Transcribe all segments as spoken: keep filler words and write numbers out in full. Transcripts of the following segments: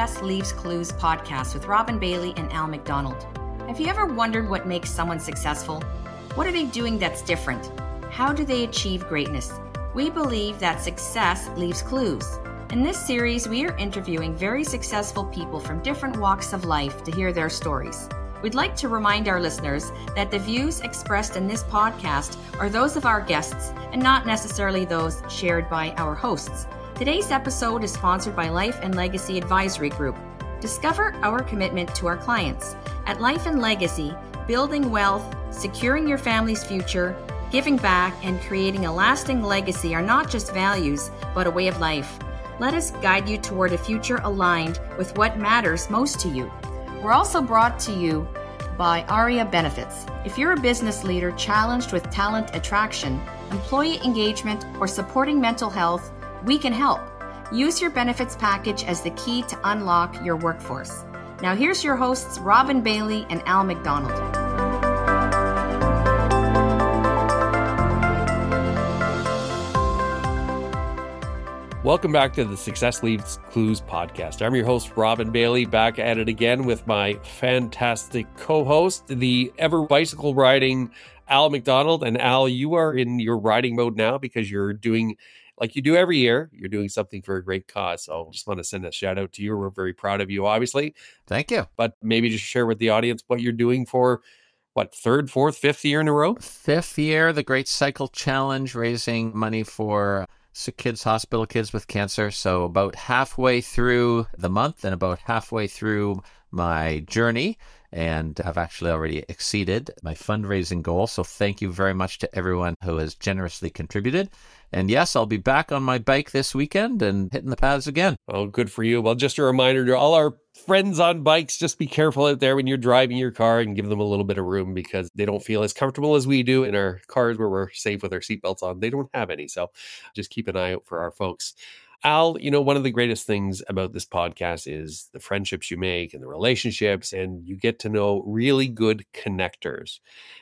Success Leaves Clues podcast with Robin Bailey and Al McDonald. Have you ever wondered what makes someone successful? What are they doing that's different? How do they achieve greatness? We believe that success leaves clues. In this series, we are interviewing very successful people from different walks of life to hear their stories. We'd like to remind our listeners that the views expressed in this podcast are those of our guests and not necessarily those shared by our hosts. Today's episode is sponsored by Life and Legacy Advisory Group. Discover our commitment to our clients. At Life and Legacy, building wealth, securing your family's future, giving back, and creating a lasting legacy are not just values, but a way of life. Let us guide you toward a future aligned with what matters most to you. We're also brought to you by ARIA Benefits. If you're a business leader challenged with talent attraction, employee engagement, or supporting mental health, we can help. Use your benefits package as the key to unlock your workforce. Now here's your hosts, Robin Bailey and Al McDonald. Welcome back to the Success Leaves Clues podcast. I'm your host, Robin Bailey, back at it again with my fantastic co-host, the ever bicycle riding Al McDonald. And Al, you are in your riding mode now because you're doing, like you do every year, you're doing something for a great cause. So I just want to send a shout out to you. We're very proud of you, obviously. Thank you. But maybe just share with the audience what you're doing for, what, third, fourth, fifth year in a row? Fifth year, the Great Cycle Challenge, raising money for sick kids, hospital kids with cancer. So about halfway through the month and about halfway through my journey, and I've actually already exceeded my fundraising goal. So thank you very much to everyone who has generously contributed. And yes, I'll be back on my bike this weekend and hitting the paths again. Oh, good for you. Well, just a reminder to all our friends on bikes, just be careful out there when you're driving your car and give them a little bit of room because they don't feel as comfortable as we do in our cars where we're safe with our seatbelts on. They don't have any. So just keep an eye out for our folks. Al, you know, one of the greatest things about this podcast is the friendships you make and the relationships, and you get to know really good connectors.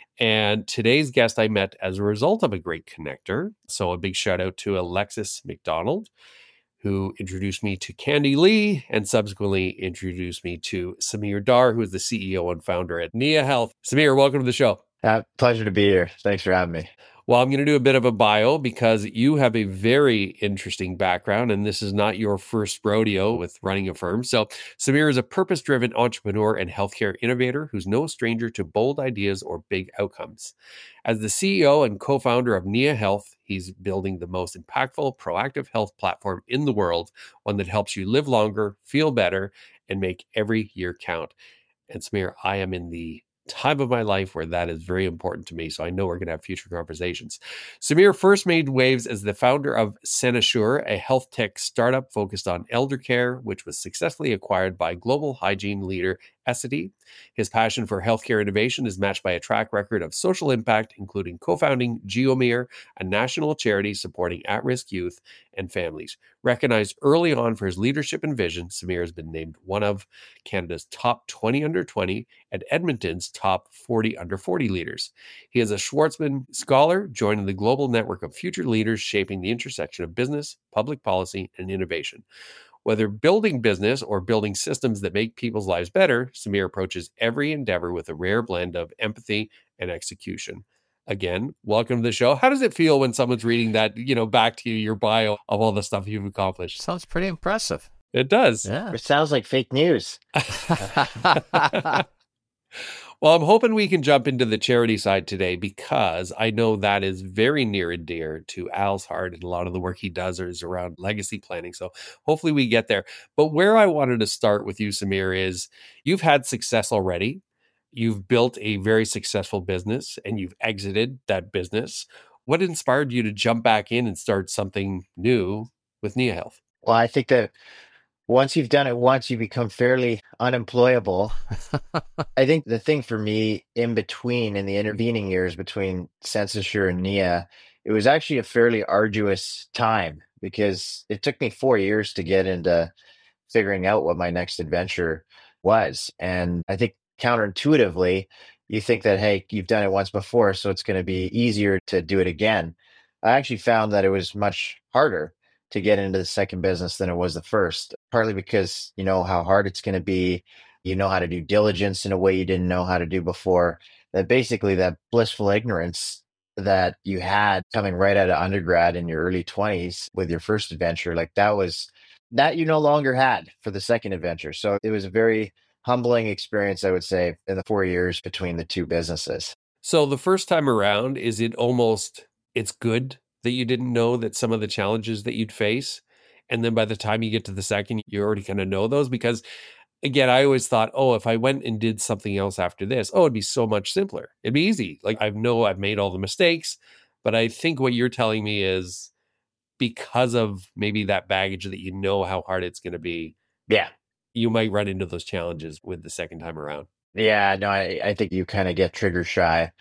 And today's guest I met as a result of a great connector. So a big shout out to Alexis McDonald, who introduced me to Candy Lee and subsequently introduced me to Samir Dar, who is the C E O and founder at Nia Health. Samir, welcome to the show. Uh, pleasure to be here. Thanks for having me. Well, I'm going to do a bit of a bio because you have a very interesting background, and this is not your first rodeo with running a firm. So Samir is a purpose-driven entrepreneur and healthcare innovator who's no stranger to bold ideas or big outcomes. As the C E O and co-founder of Nia Health, he's building the most impactful, proactive health platform in the world, one that helps you live longer, feel better, and make every year count. And Samir, I am in the time of my life where that is very important to me. So I know we're going to have future conversations. Samir first made waves as the founder of Cenisure, a health tech startup focused on elder care, which was successfully acquired by global hygiene leader Essity. His passion for healthcare innovation is matched by a track record of social impact, including co-founding Geomere, a national charity supporting at-risk youth and families. Recognized early on for his leadership and vision, Samir has been named one of Canada's top twenty under twenty and Edmonton's top forty under forty leaders. He is a Schwarzman Scholar, joining the global network of future leaders shaping the intersection of business, public policy, and innovation. Whether building business or building systems that make people's lives better, Samir approaches every endeavor with a rare blend of empathy and execution. Again, welcome to the show. How does it feel when someone's reading that, you know, back to you, your bio of all the stuff you've accomplished? Sounds pretty impressive. It does. Yeah. It sounds like fake news. Well, I'm hoping we can jump into the charity side today because I know that is very near and dear to Al's heart, and a lot of the work he does is around legacy planning. So hopefully we get there. But where I wanted to start with you, Samir, is you've had success already. You've built a very successful business and you've exited that business. What inspired you to jump back in and start something new with Nia Health? Well, I think that once you've done it once, you become fairly unemployable. I think the thing for me in between, in the intervening years between Cenisure and Nia, it was actually a fairly arduous time because it took me four years to get into figuring out what my next adventure was. And I think counterintuitively, you think that, hey, you've done it once before, so it's going to be easier to do it again. I actually found that it was much harder. to get into the second business than it was the first, partly because you know how hard it's going to be. You know how to do diligence in a way you didn't know how to do before. That basically that blissful ignorance that you had coming right out of undergrad in your early twenties with your first adventure, like that was that you no longer had for the second adventure. So it was a very humbling experience, I would say, in the four years between the two businesses. So the first time around, is it almost, it's good that you didn't know that some of the challenges that you'd face? And then by the time you get to the second, you already kind of know those? Because again, I always thought, oh, if I went and did something else after this, oh, it'd be so much simpler. It'd be easy. Like I know I've made all the mistakes, but I think what you're telling me is because of maybe that baggage that you know how hard it's going to be. Yeah. You might run into those challenges with the second time around. Yeah, no, I, I think you kind of get trigger shy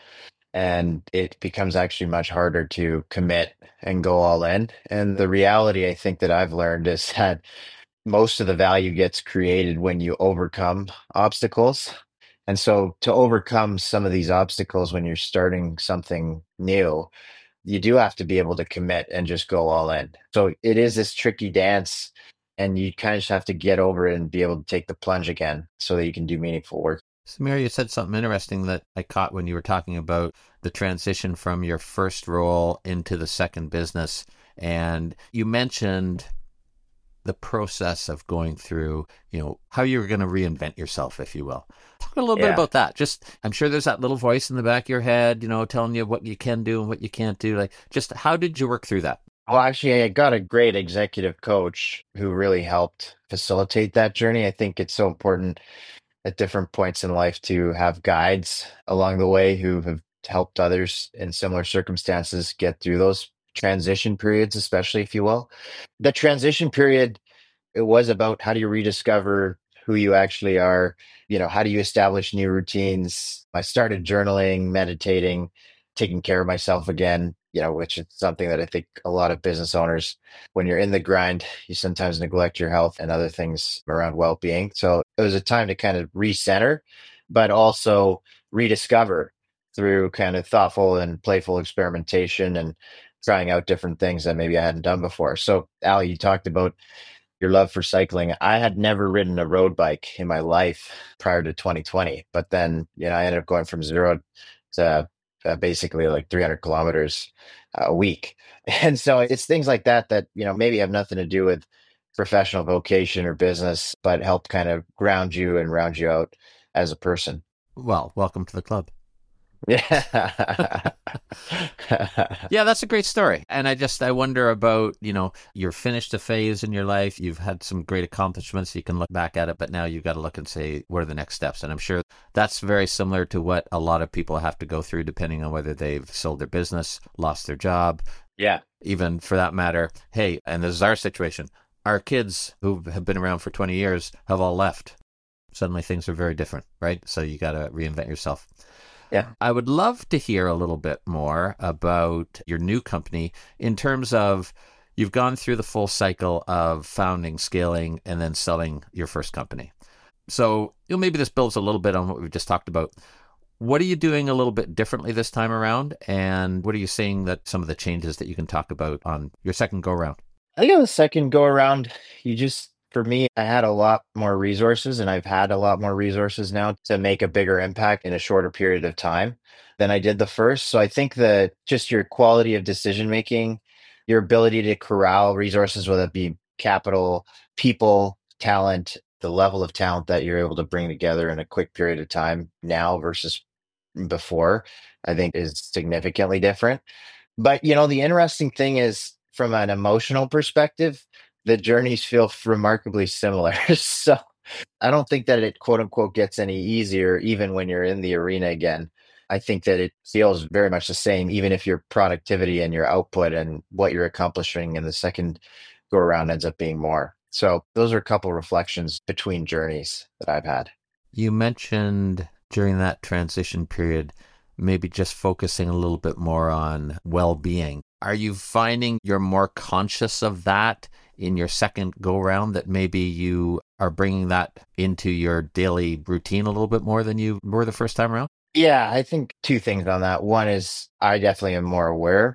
and it becomes actually much harder to commit and go all in. And the reality I think that I've learned is that most of the value gets created when you overcome obstacles. And so to overcome some of these obstacles when you're starting something new, you do have to be able to commit and just go all in. So it is this tricky dance, and you kind of just have to get over it and be able to take the plunge again so that you can do meaningful work. Samir, you said something interesting that I caught when you were talking about the transition from your first role into the second business. And you mentioned the process of going through, you know, how you were going to reinvent yourself, if you will. Talk a little Yeah. bit about that. Just, I'm sure there's that little voice in the back of your head, you know, telling you what you can do and what you can't do. Like, just how did you work through that? Well, actually, I got a great executive coach who really helped facilitate that journey. I think it's so important at different points in life to have guides along the way who have helped others in similar circumstances get through those transition periods, especially if you will. The transition period, it was about how do you rediscover who you actually are? You know, how do you establish new routines? I started journaling, meditating, taking care of myself again, you know, which is something that I think a lot of business owners, when you're in the grind, you sometimes neglect your health and other things around well-being. So it was a time to kind of recenter, but also rediscover through kind of thoughtful and playful experimentation and trying out different things that maybe I hadn't done before. So, Al, you talked about your love for cycling. I had never ridden a road bike in my life prior to twenty twenty, but then, you know, I ended up going from zero to uh, basically like three hundred kilometers a week. And so it's things like that that, you know, maybe have nothing to do with professional vocation or business, but help kind of ground you and round you out as a person. Well, welcome to the club. Yeah. Yeah, that's a great story. And I just, I wonder about, you know, you're finished a phase in your life. You've had some great accomplishments. You can look back at it, but now you've got to look and say, what are the next steps? And I'm sure that's very similar to what a lot of people have to go through, depending on whether they've sold their business, lost their job. Yeah. Even for that matter, hey, and this is our situation. Our kids who have been around for twenty years have all left. Suddenly things are very different, right? So you got to reinvent yourself. Yeah. I would love to hear a little bit more about your new company in terms of you've gone through the full cycle of founding, scaling, and then selling your first company. So you know, maybe this builds a little bit on what we've just talked about. What are you doing a little bit differently this time around? And what are you seeing that some of the changes that you can talk about on your second go around? I think on the second go around, you just, for me, I had a lot more resources, and I've had a lot more resources now to make a bigger impact in a shorter period of time than I did the first. So I think that just your quality of decision making, your ability to corral resources, whether it be capital, people, talent, the level of talent that you're able to bring together in a quick period of time now versus before, I think is significantly different. But, you know, the interesting thing is from an emotional perspective, the journeys feel remarkably similar. So I don't think that it quote unquote gets any easier, even when you're in the arena again. I think that it feels very much the same, even if your productivity and your output and what you're accomplishing in the second go around ends up being more. So those are a couple reflections between journeys that I've had. You mentioned during that transition period, maybe just focusing a little bit more on well-being. Are you finding you're more conscious of that in your second go-round, that maybe you are bringing that into your daily routine a little bit more than you were the first time around? Yeah, I think two things on that. One is I definitely am more aware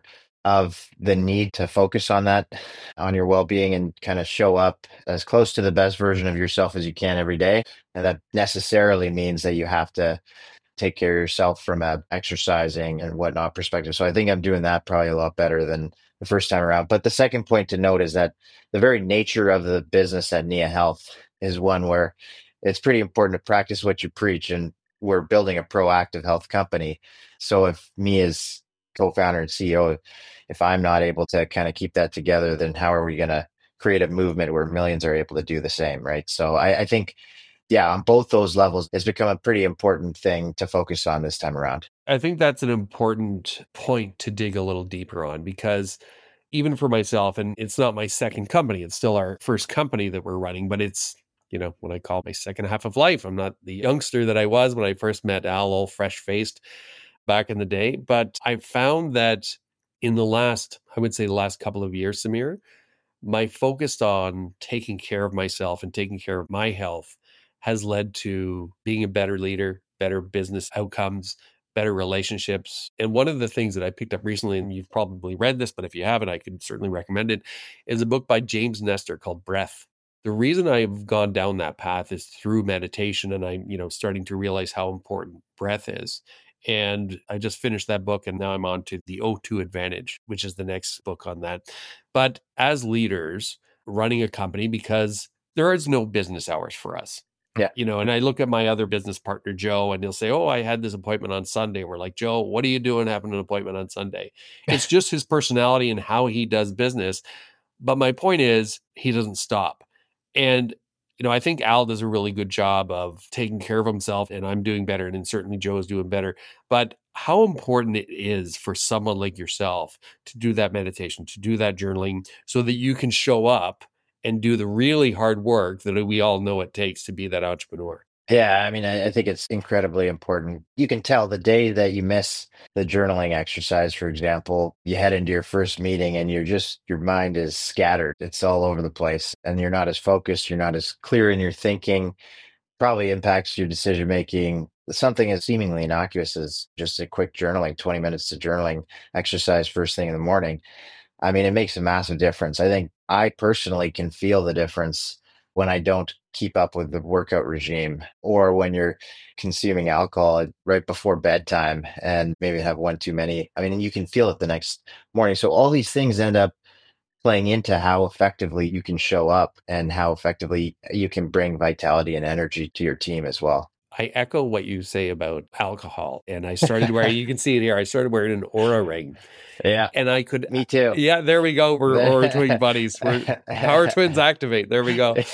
of the need to focus on that, on your well-being, and kind of show up as close to the best version of yourself as you can every day. And that necessarily means that you have to take care of yourself from a exercising and whatnot perspective. So I think I'm doing that probably a lot better than the first time around. But the second point to note is that the very nature of the business at Nia Health is one where it's pretty important to practice what you preach. And we're building a proactive health company. So if me as co-founder and C E O, if I'm not able to kind of keep that together, then how are we going to create a movement where millions are able to do the same, right? So I, I think, yeah, on both those levels, it's become a pretty important thing to focus on this time around. I think that's an important point to dig a little deeper on, because even for myself, and it's not my second company, it's still our first company that we're running, but it's, you know, what I call my second half of life. I'm not the youngster that I was when I first met Al, all fresh faced back in the day. But I found that in the last, I would say the last couple of years, Samir, my focus on taking care of myself and taking care of my health has led to being a better leader, better business outcomes, better relationships. And one of the things that I picked up recently, and you've probably read this, but if you haven't, I can certainly recommend it, is a book by James Nestor called Breath. The reason I've gone down that path is through meditation, and I'm, you know, starting to realize how important breath is. And I just finished that book, and now I'm on to the O two Advantage, which is the next book on that. But as leaders running a company, because there is no business hours for us. Yeah. You know, and I look at my other business partner, Joe, and he'll say, oh, I had this appointment on Sunday. We're like, Joe, what are you doing having an appointment on Sunday? It's just his personality and how he does business. But my point is, he doesn't stop. And, you know, I think Al does a really good job of taking care of himself, and I'm doing better. And then certainly Joe is doing better. But how important it is for someone like yourself to do that meditation, to do that journaling, so that you can show up and do the really hard work that we all know it takes to be that entrepreneur. Yeah, I mean, I, I think it's incredibly important. You can tell the day that you miss the journaling exercise, for example, you head into your first meeting and you're just, your mind is scattered. It's all over the place and you're not as focused. You're not as clear in your thinking, probably impacts your decision making. Something as seemingly innocuous as just a quick journaling, twenty minutes to journaling exercise first thing in the morning. I mean, it makes a massive difference. I think I personally can feel the difference when I don't keep up with the workout regime, or when you're consuming alcohol right before bedtime and maybe have one too many. I mean, you can feel it the next morning. So all these things end up playing into how effectively you can show up and how effectively you can bring vitality and energy to your team as well. I echo what you say about alcohol. And I started wearing, you can see it here, I started wearing an Oura ring. Yeah. And I could. Me too. Yeah, there we go. We're Oura Twin buddies. We're Power Twins activate. There we go.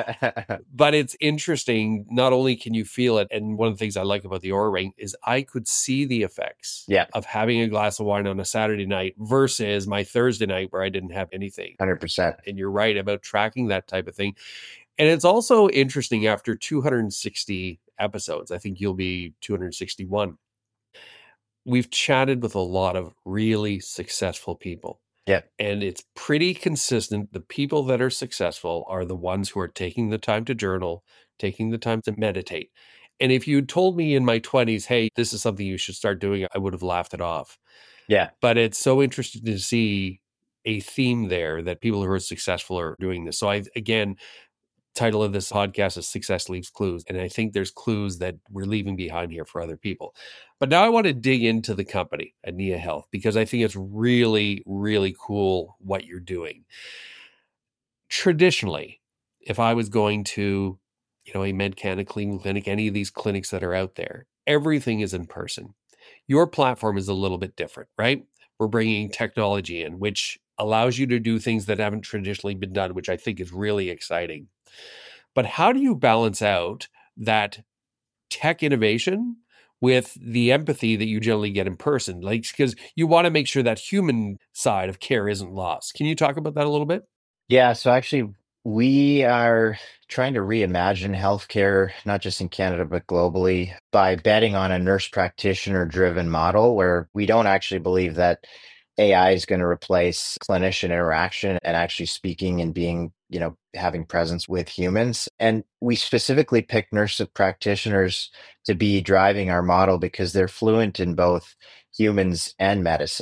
But it's interesting. Not only can you feel it, and one of the things I like about the Oura ring is I could see the effects yeah. of having a glass of wine on a Saturday night versus my Thursday night where I didn't have anything. one hundred percent. And you're right about tracking that type of thing. And it's also interesting, after two hundred sixty episodes, I think you'll be two hundred sixty-one. We've chatted with a lot of really successful people. Yeah. And it's pretty consistent. The people that are successful are the ones who are taking the time to journal, taking the time to meditate. And if you told me in my twenties, hey, this is something you should start doing, I would have laughed it off. Yeah. But it's so interesting to see a theme there that people who are successful are doing this. So I, again, title of this podcast is Success Leaves Clues. And I think there's clues that we're leaving behind here for other people. But now I want to dig into the company at Nia Health, because I think it's really, really cool what you're doing. Traditionally, if I was going to, you know, a Medcan, a Cleveland Clinic, any of these clinics that are out there, everything is in person. Your platform is a little bit different, right? We're bringing technology in, which allows you to do things that haven't traditionally been done, which I think is really exciting. But how do you balance out that tech innovation with the empathy that you generally get in person? Like, because you want to make sure that human side of care isn't lost. Can you talk about that a little bit? Yeah. So actually, we are trying to reimagine healthcare, not just in Canada, but globally, by betting on a nurse practitioner driven model where we don't actually believe that A I is going to replace clinician interaction and actually speaking and being, you know, having presence with humans. And we specifically picked nurse practitioners to be driving our model because they're fluent in both humans and medicine.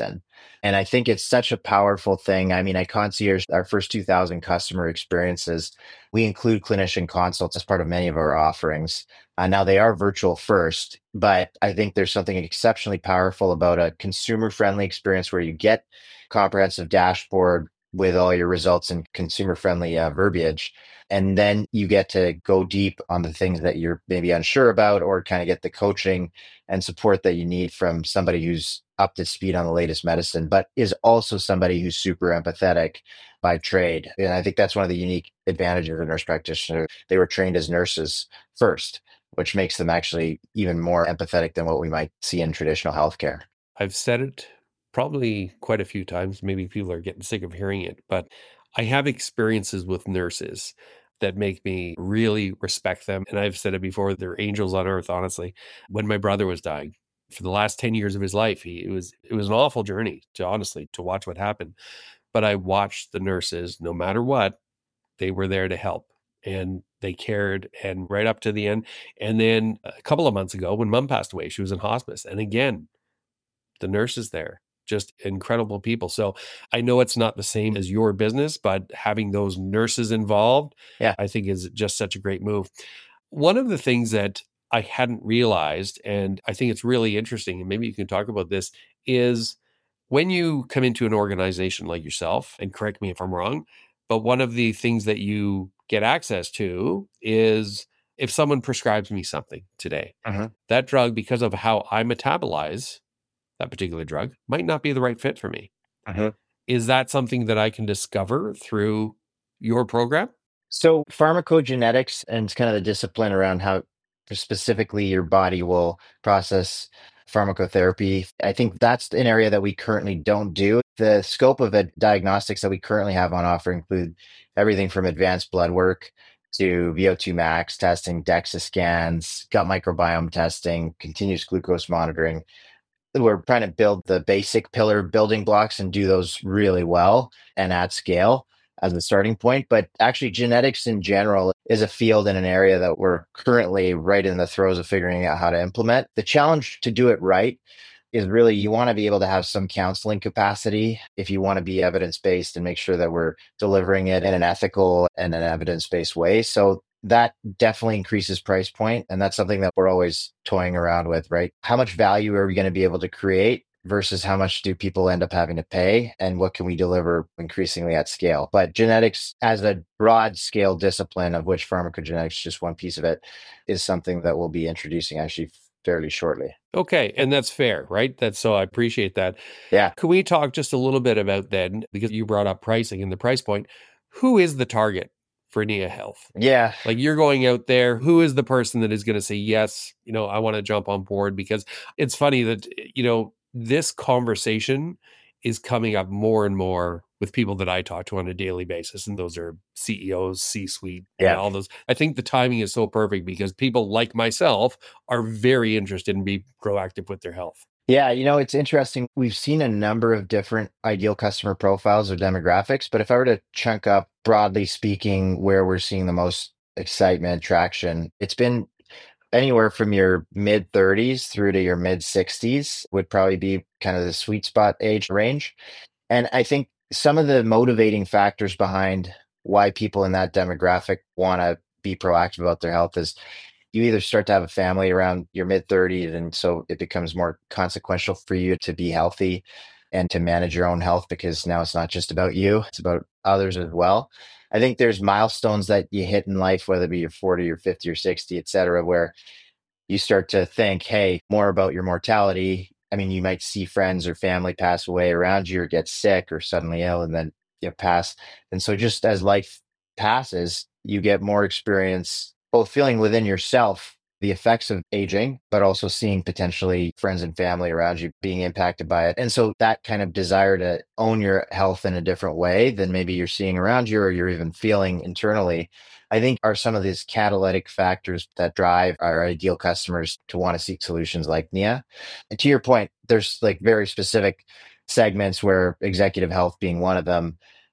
And I think it's such a powerful thing. I mean, I concierge our first two thousand customer experiences. We include clinician consults as part of many of our offerings. Uh, now, they are virtual first, but I think there's something exceptionally powerful about a consumer friendly experience where you get comprehensive dashboard with all your results and consumer friendly uh, verbiage. And then you get to go deep on the things that you're maybe unsure about, or kind of get the coaching and support that you need from somebody who's up to speed on the latest medicine, but is also somebody who's super empathetic by trade. And I think that's one of the unique advantages of a nurse practitioner. They were trained as nurses first, which makes them actually even more empathetic than what we might see in traditional healthcare. I've said it probably quite a few times. Maybe people are getting sick of hearing it, but I have experiences with nurses that make me really respect them. And I've said it before, they're angels on earth, honestly. When my brother was dying, for the last ten years of his life, he, it was it was an awful journey to honestly to watch what happened. But I watched the nurses, no matter what, they were there to help and they cared, and right up to the end. And then a couple of months ago, when mom passed away, she was in hospice. And again, the nurses there, just incredible people. So I know it's not the same as your business, but having those nurses involved, Yeah. I think is just such a great move. One of the things that I hadn't realized, and I think it's really interesting, and maybe you can talk about this, is when you come into an organization like yourself, and correct me if I'm wrong, but one of the things that you get access to is if someone prescribes me something today, Uh-huh. that drug, because of how I metabolize that particular drug, might not be the right fit for me. Uh-huh. Is that something that I can discover through your program? So pharmacogenetics and kind of the discipline around how specifically your body will process pharmacotherapy, I think that's an area that we currently don't do. The scope of the diagnostics that we currently have on offer include everything from advanced blood work to V O two max testing, DEXA scans, gut microbiome testing, continuous glucose monitoring. We're trying to build the basic pillar building blocks and do those really well and at scale as a starting point. But actually, genetics in general is a field and an area that we're currently right in the throes of figuring out how to implement. The challenge to do it right is really you want to be able to have some counseling capacity if you want to be evidence-based and make sure that we're delivering it in an ethical and an evidence-based way. So that definitely increases price point. And that's something that we're always toying around with, right? How much value are we going to be able to create versus how much do people end up having to pay, and what can we deliver increasingly at scale? But genetics as a broad scale discipline, of which pharmacogenetics is just one piece of it, is something that we'll be introducing actually fairly shortly. Okay. And that's fair, right? That's so I appreciate that. Yeah. Can we talk just a little bit about then, because you brought up pricing and the price point, who is the target for N I A Health? Yeah. Like you're going out there, who is the person that is going to say, yes, you know, I want to jump on board? Because it's funny that, you know, this conversation is coming up more and more with people that I talk to on a daily basis. And those are C E Os, C-suite, Yeah. and all those. I think the timing is so perfect because people like myself are very interested in being proactive with their health. Yeah, you know, it's interesting. We've seen a number of different ideal customer profiles or demographics, but if I were to chunk up, broadly speaking, where we're seeing the most excitement, traction, it's been anywhere from your mid thirties through to your mid sixties would probably be kind of the sweet spot age range. And I think some of the motivating factors behind why people in that demographic want to be proactive about their health is you either start to have a family around your mid thirties, and so it becomes more consequential for you to be healthy and to manage your own health, because now it's not just about you, it's about others as well. I think there's milestones that you hit in life, whether it be your forty or fifty or sixty, et cetera, where you start to think, hey, more about your mortality. I mean, you might see friends or family pass away around you or get sick or suddenly ill and then you pass. And so just as life passes, you get more experience both feeling within yourself the effects of aging, but also seeing potentially friends and family around you being impacted by it. And so that kind of desire to own your health in a different way than maybe you're seeing around you or you're even feeling internally, I think are some of these catalytic factors that drive our ideal customers to want to seek solutions like N I A. And to your point, there's like very specific segments where executive health being one of them.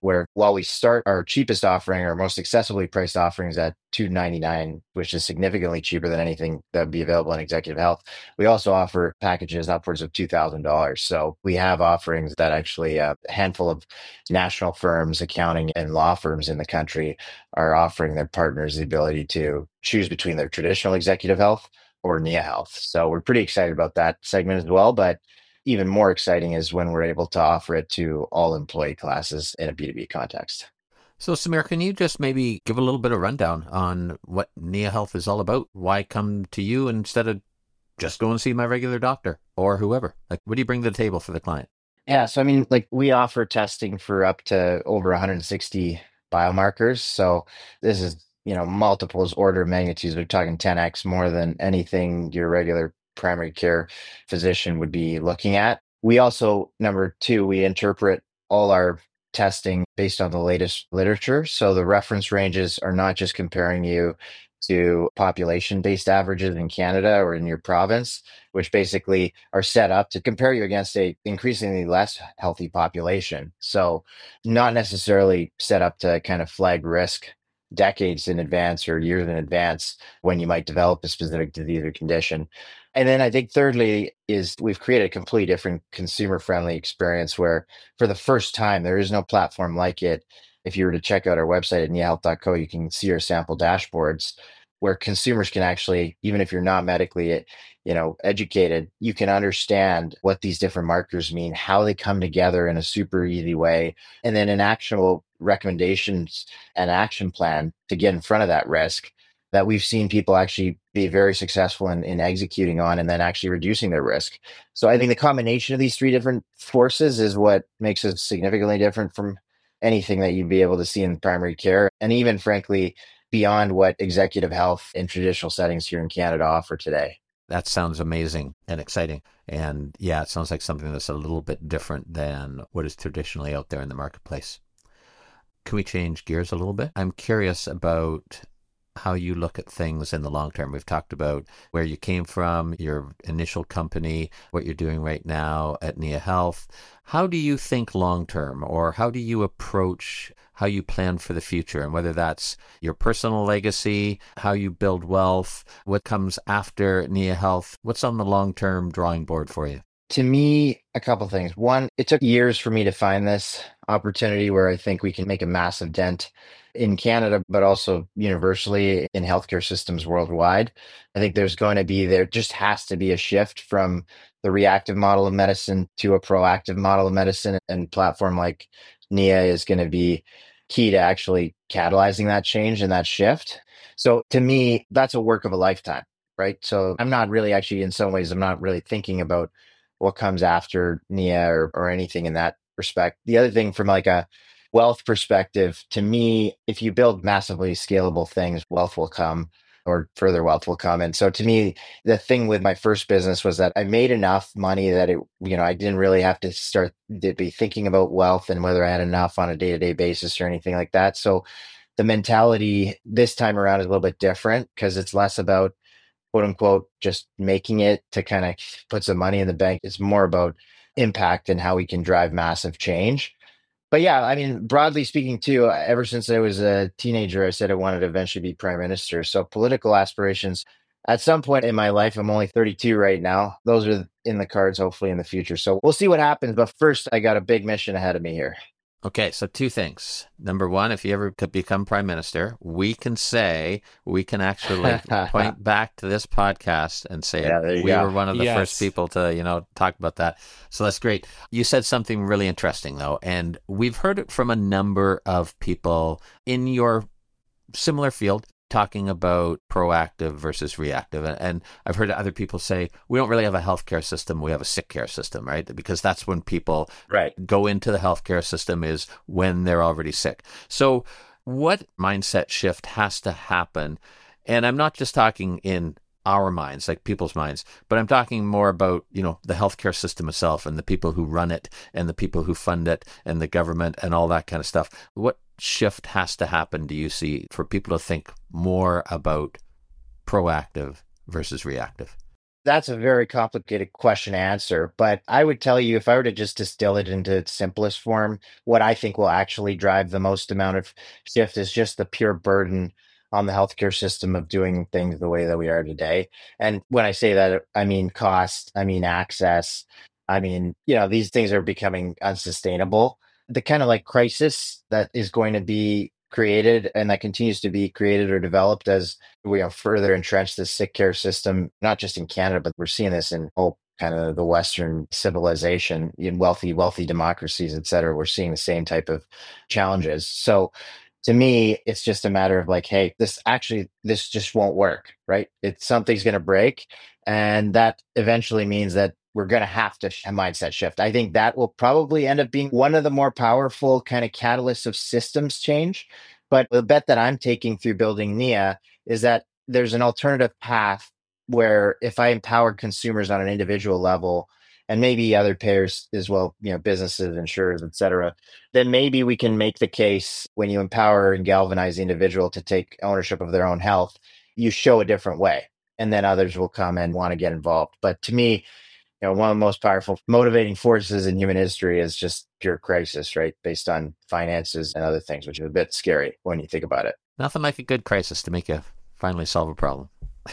where while we start our cheapest offering, our most accessibly priced offerings at two ninety-nine, which is significantly cheaper than anything that would be available in executive health, we also offer packages upwards of two thousand dollars. So we have offerings that actually uh, a handful of national firms, accounting and law firms in the country are offering their partners the ability to choose between their traditional executive health or N I A Health. So we're pretty excited about that segment as well. But even more exciting is when we're able to offer it to all employee classes in a B two B context. So, Samir, can you just maybe give a little bit of rundown on what N I A Health is all about? Why come to you instead of just go and see my regular doctor or whoever? Like, what do you bring to the table for the client? Yeah, so I mean, like we offer testing for up to over one hundred sixty biomarkers. So this is, you know, multiples order of magnitudes. We're talking ten x more than anything your regular primary care physician would be looking at. We also, number two, we interpret all our testing based on the latest literature. So the reference ranges are not just comparing you to population-based averages in Canada or in your province, which basically are set up to compare you against a increasingly less healthy population. So not necessarily set up to kind of flag risk decades in advance or years in advance when you might develop a specific disease or condition. And then I think thirdly is we've created a completely different consumer-friendly experience where for the first time, there is no platform like it. If you were to check out our website at N I A health dot co, you can see our sample dashboards where consumers can actually, even if you're not medically, you know, educated, you can understand what these different markers mean, how they come together in a super easy way, and then an actual recommendations and action plan to get in front of that risk that we've seen people actually be very successful in, in executing on and then actually reducing their risk. So I think the combination of these three different forces is what makes us significantly different from anything that you'd be able to see in primary care. And even frankly, beyond what executive health in traditional settings here in Canada offer today. That sounds amazing and exciting. And yeah, it sounds like something that's a little bit different than what is traditionally out there in the marketplace. Can we change gears a little bit? I'm curious about how you look at things in the long term. We've talked about where you came from, your initial company, what you're doing right now at N I A Health. How do you think long term, or how do you approach how you plan for the future, and whether that's your personal legacy, how you build wealth, what comes after N I A Health? What's on the long-term drawing board for you? To me, a couple of things. One, it took years for me to find this opportunity where I think we can make a massive dent in Canada, but also universally in healthcare systems worldwide. I think there's going to be, there just has to be a shift from the reactive model of medicine to a proactive model of medicine, and platform like N I A is going to be key to actually catalyzing that change and that shift. So to me, that's a work of a lifetime, right? So I'm not really actually, in some ways, I'm not really thinking about what comes after N I A or, or anything in that respect. The other thing from like a wealth perspective, to me, if you build massively scalable things, wealth will come, or further wealth will come. And so to me, the thing with my first business was that I made enough money that it, you know, I didn't really have to start to be thinking about wealth and whether I had enough on a day-to-day basis or anything like that. So the mentality this time around is a little bit different because it's less about quote unquote, just making it to kind of put some money in the bank. It's more about impact and how we can drive massive change. But yeah, I mean, broadly speaking too, ever since I was a teenager, I said I wanted to eventually be prime minister. So political aspirations at some point in my life, I'm only thirty-two right now. Those are in the cards, hopefully in the future. So we'll see what happens. But first, I got a big mission ahead of me here. Okay, so two things. Number one, if you ever could become prime minister, we can say, we can actually point back to this podcast and say, yeah, we go. were one of the Yes. first people to, you know, talk about that. So that's great. You said something really interesting, though, and we've heard it from a number of people in your similar field talking about proactive versus reactive. And I've heard other people say, we don't really have a healthcare system, we have a sick care system, right? Because that's when people right. go into the healthcare system, is when they're already sick. So what mindset shift has to happen? And I'm not just talking in our minds, like people's minds, but I'm talking more about, you know, the healthcare system itself and the people who run it and the people who fund it and the government and all that kind of stuff. What shift has to happen, do you see, for people to think more about proactive versus reactive? That's a very complicated question to answer, but I would tell you if I were to just distill it into its simplest form, what I think will actually drive the most amount of shift is just the pure burden on the healthcare system of doing things the way that we are today. And when I say that, I mean cost, I mean access, I mean, you know, these things are becoming unsustainable. The kind of like crisis that is going to be created and that continues to be created or developed as we have further entrenched this sick care system, not just in Canada, but we're seeing this in whole kind of the Western civilization, in wealthy, wealthy democracies, et cetera. We're seeing the same type of challenges. So to me, it's just a matter of like, hey, this actually, this just won't work, right? It's something's going to break. And that eventually means that we're going to have to sh- a mindset shift. I think that will probably end up being one of the more powerful kind of catalysts of systems change. But the bet that I'm taking through building N I A is that there's an alternative path where if I empowered consumers on an individual level, and maybe other payers as well, you know, businesses, insurers, et cetera, then maybe we can make the case when you empower and galvanize the individual to take ownership of their own health, you show a different way. And then others will come and want to get involved. But to me, you know, one of the most powerful motivating forces in human history is just pure crisis, right? Based on finances and other things, which is a bit scary when you think about it. Nothing like a good crisis to make you finally solve a problem.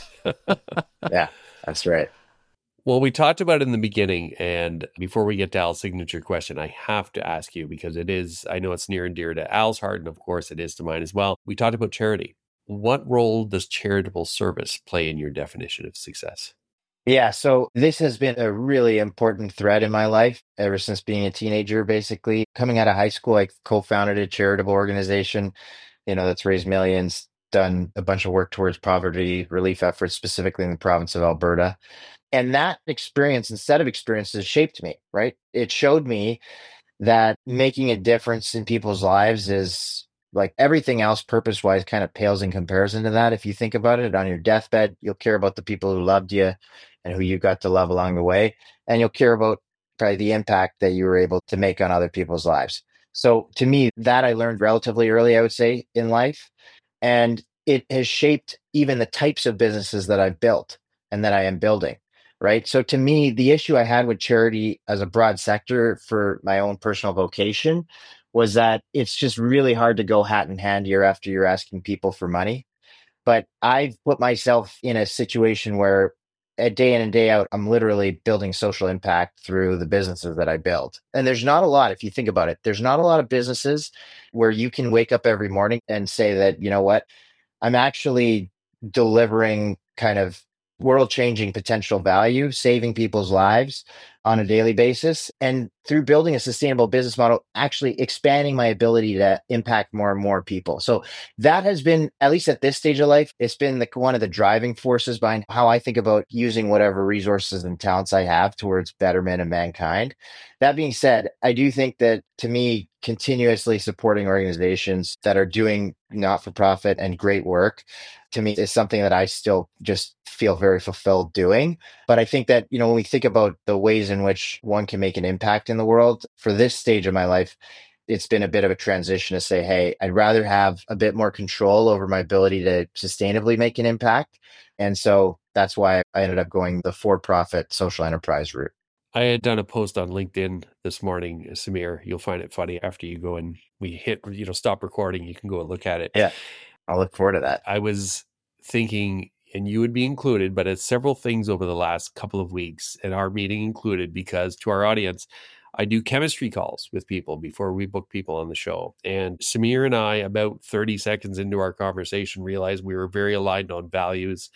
Yeah, that's right. Well, we talked about it in the beginning, and before we get to Al's signature question, I have to ask you because it is, I know it's near and dear to Al's heart, and of course it is to mine as well. We talked about charity. What role does charitable service play in your definition of success? Yeah, so this has been a really important thread in my life ever since being a teenager, basically. Coming out of high school, I co-founded a charitable organization, you know, that's raised millions, done a bunch of work towards poverty relief efforts, specifically in the province of Alberta. And that experience and set of experiences shaped me, right? It showed me that making a difference in people's lives is like everything else purpose wise kind of pales in comparison to that. If you think about it, on your deathbed, you'll care about the people who loved you and who you got to love along the way. And you'll care about probably the impact that you were able to make on other people's lives. So to me, that I learned relatively early, I would say, in life. And it has shaped even the types of businesses that I've built and that I am building. Right. So to me, the issue I had with charity as a broad sector for my own personal vocation was that it's just really hard to go hat in hand year after year asking people for money. But I've put myself in a situation where a day in and day out, I'm literally building social impact through the businesses that I build. And there's not a lot, if you think about it, there's not a lot of businesses where you can wake up every morning and say that, you know what, I'm actually delivering kind of world-changing potential value, saving people's lives on a daily basis, and through building a sustainable business model, actually expanding my ability to impact more and more people. So that has been, at least at this stage of life, it's been the, one of the driving forces behind how I think about using whatever resources and talents I have towards betterment of mankind. That being said, I do think that, to me, continuously supporting organizations that are doing not-for-profit and great work, to me, is something that I still just feel very fulfilled doing. But I think that, you know, when we think about the ways in which one can make an impact in the world, for this stage of my life, it's been a bit of a transition to say, hey, I'd rather have a bit more control over my ability to sustainably make an impact. And so that's why I ended up going the for-profit social enterprise route. I had done a post on LinkedIn this morning, Samir. You'll find it funny after you go and we hit, you know, stop recording. You can go and look at it. Yeah, I'll look forward to that. I was thinking, and you would be included, but it's several things over the last couple of weeks, and our meeting included, because to our audience, I do chemistry calls with people before we book people on the show. And Samir and I, about thirty seconds into our conversation, realized we were very aligned on values.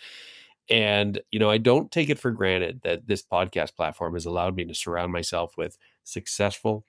And, you know, I don't take it for granted that this podcast platform has allowed me to surround myself with successful,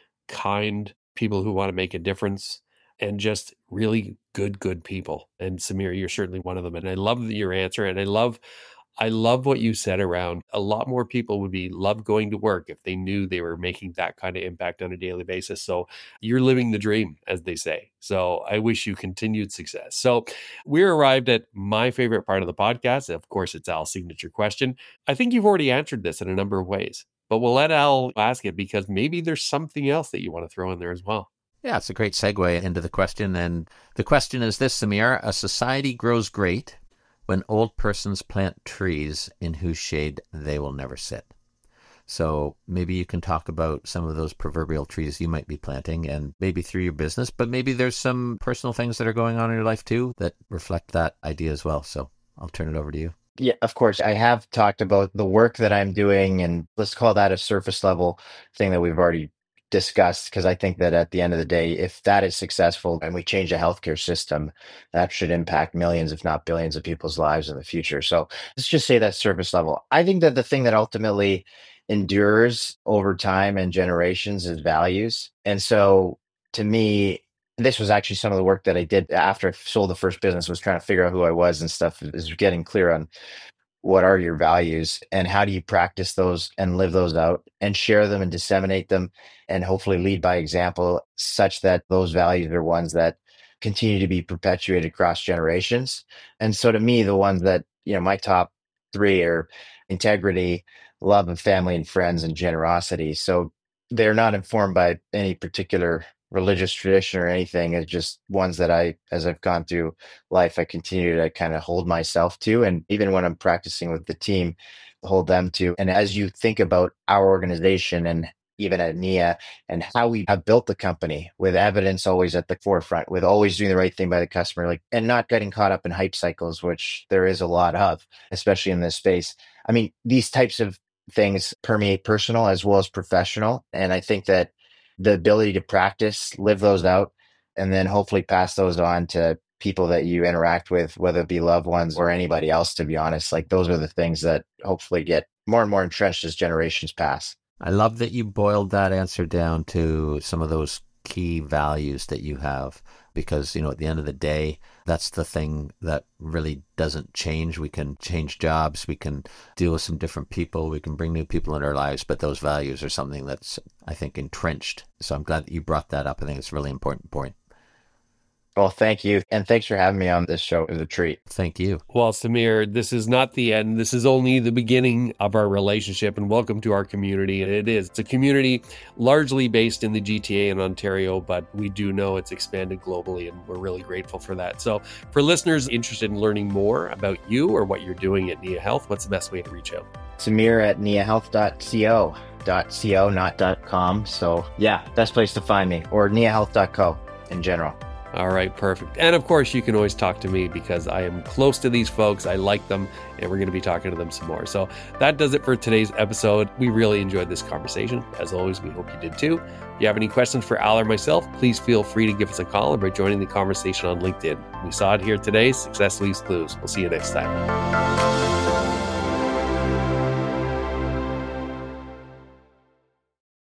kind people who want to make a difference and just really good, good people. And Samir, you're certainly one of them. And I love your answer. And I love, I love what you said around a lot more people would be love going to work if they knew they were making that kind of impact on a daily basis. So you're living the dream, as they say. So I wish you continued success. So we're arrived at my favorite part of the podcast. Of course, it's Al's signature question. I think you've already answered this in a number of ways, but we'll let Al ask it because maybe there's something else that you want to throw in there as well. Yeah, it's a great segue into the question. And the question is this, Samir: a society grows great when old persons plant trees in whose shade they will never sit. So maybe you can talk about some of those proverbial trees you might be planting, and maybe through your business, but maybe there's some personal things that are going on in your life too that reflect that idea as well. So I'll turn it over to you. Yeah, of course. I have talked about the work that I'm doing, and let's call that a surface level thing that we've already discussed, because I think that at the end of the day, if that is successful and we change the healthcare system, that should impact millions, if not billions of people's lives in the future. So let's just say that surface level. I think that the thing that ultimately endures over time and generations is values. And so to me, this was actually some of the work that I did after I sold the first business, was trying to figure out who I was and stuff, is getting clear on what are your values and how do you practice those and live those out and share them and disseminate them and hopefully lead by example, such that those values are ones that continue to be perpetuated across generations. And so to me, the ones that, you know, my top three are integrity, love of family and friends, and generosity. So they're not informed by any particular religious tradition or anything. It's just ones that I, as I've gone through life, I continue to kind of hold myself to. And even when I'm practicing with the team, hold them to. And as you think about our organization and even at N I A and how we have built the company with evidence always at the forefront, with always doing the right thing by the customer, like, and not getting caught up in hype cycles, which there is a lot of, especially in this space. I mean, these types of things permeate personal as well as professional. And I think that the ability to practice, live those out, and then hopefully pass those on to people that you interact with, whether it be loved ones or anybody else, to be honest, like those are the things that hopefully get more and more entrenched as generations pass. I love that you boiled that answer down to some of those key values that you have, because, you know, at the end of the day, that's the thing that really doesn't change. We can change jobs, we can deal with some different people, we can bring new people in our lives, but those values are something that's, I think, entrenched. So I'm glad that you brought that up. I think it's a really important point. Well, thank you. And thanks for having me on this show. It was a treat. Thank you. Well, Samir, this is not the end. This is only the beginning of our relationship, and welcome to our community. And it is. It's a community largely based in the G T A in Ontario, but we do know it's expanded globally, and we're really grateful for that. So for listeners interested in learning more about you or what you're doing at N I A Health, what's the best way to reach out? Samir at N I A health dot co. .co, not .com. So yeah, best place to find me, or N I A health dot co in general. All right, perfect. And of course, you can always talk to me because I am close to these folks. I like them, and we're going to be talking to them some more. So that does it for today's episode. We really enjoyed this conversation. As always, we hope you did too. If you have any questions for Al or myself, please feel free to give us a call or by joining the conversation on LinkedIn. We saw it here today. Success leaves clues. We'll see you next time.